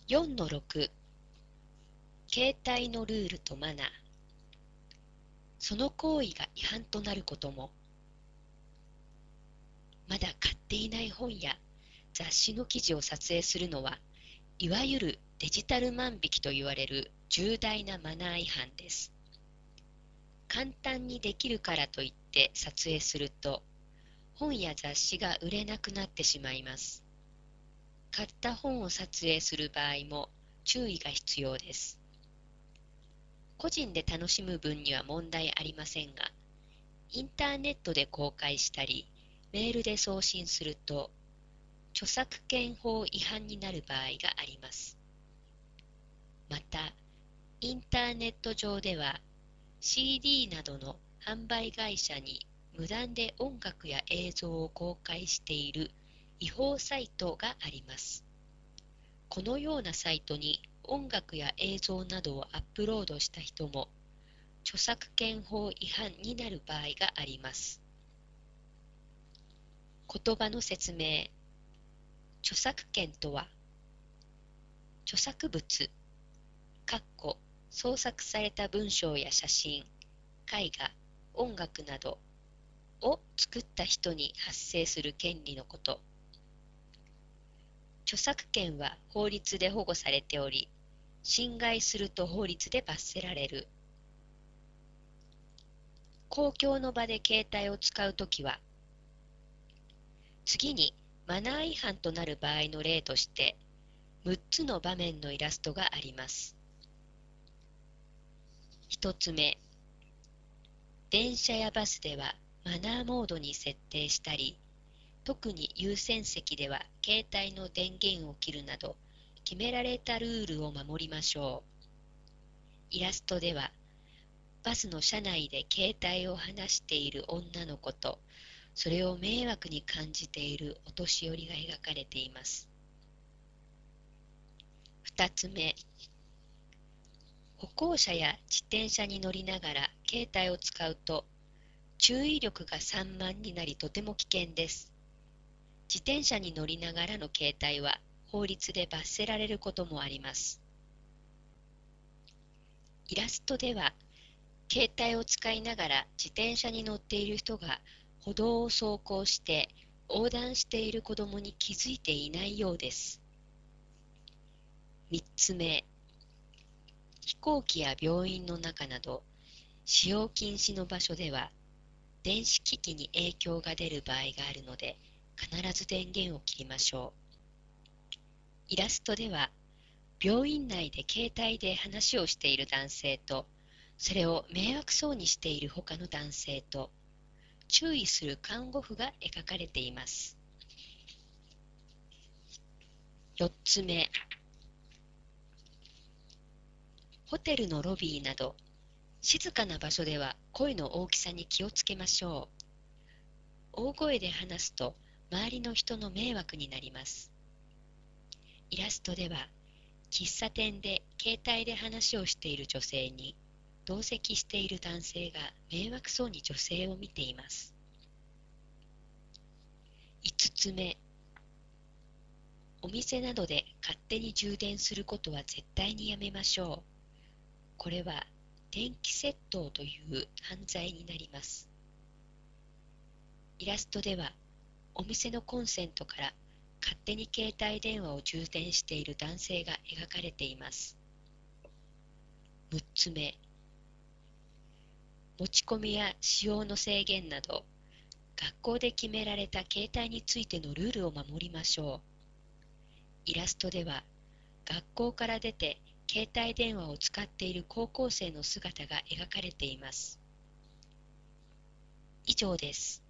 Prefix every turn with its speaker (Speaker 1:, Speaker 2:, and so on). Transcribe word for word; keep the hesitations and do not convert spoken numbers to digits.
Speaker 1: よんのろく、携帯のルールとマナー。その行為が違反となることも。まだ買っていない本や雑誌の記事を撮影するのは、いわゆるデジタル万引きと言われる重大なマナー違反です。簡単にできるからといって撮影すると、本や雑誌が売れなくなってしまいます。買った本を撮影する場合も注意が必要です。個人で楽しむ分には問題ありませんが、インターネットで公開したり、メールで送信すると、著作権法違反になる場合があります。また、インターネット上では シーディー などの販売会社に無断で音楽や映像を公開している違法サイトがあります。このようなサイトに音楽や映像などをアップロードした人も著作権法違反になる場合があります。言葉の説明。著作権とは、著作物、かっこ創作された文章や写真、絵画、音楽などを作った人に発生する権利のこと。著作権は法律で保護されており、侵害すると法律で罰せられる。公共の場で携帯を使うときは、次にマナー違反となる場合の例として、むっつの場面のイラストがあります。ひとつめ、電車やバスではマナーモードに設定したり、特に優先席では携帯の電源を切るなど、決められたルールを守りましょう。イラストでは、バスの車内で携帯を離している女の子と、それを迷惑に感じているお年寄りが描かれています。ふたつめ、歩行者や自転車に乗りながら携帯を使うと、注意力が散漫になりとても危険です。自転車に乗りながらの携帯は法律で罰せられることもあります。イラストでは、携帯を使いながら自転車に乗っている人が歩道を走行して横断している子供に気づいていないようです。みっつめ、飛行機や病院の中など使用禁止の場所では電子機器に影響が出る場合があるので、必ず電源を切りましょう。イラストでは、病院内で携帯で話をしている男性と、それを迷惑そうにしている他の男性と、注意する看護婦が描かれています。よっつめ、ホテルのロビーなど、静かな場所では声の大きさに気をつけましょう。大声で話すと、周りの人の迷惑になります。イラストでは、喫茶店で携帯で話をしている女性に、同席している男性が迷惑そうに女性を見ています。いつつめ、お店などで勝手に充電することは絶対にやめましょう。これは電気窃盗という犯罪になります。イラストでは、お店のコンセントから勝手に携帯電話を充電している男性が描かれています。むっつめ、持ち込みや使用の制限など、学校で決められた携帯についてのルールを守りましょう。イラストでは、学校から出て携帯電話を使っている高校生の姿が描かれています。以上です。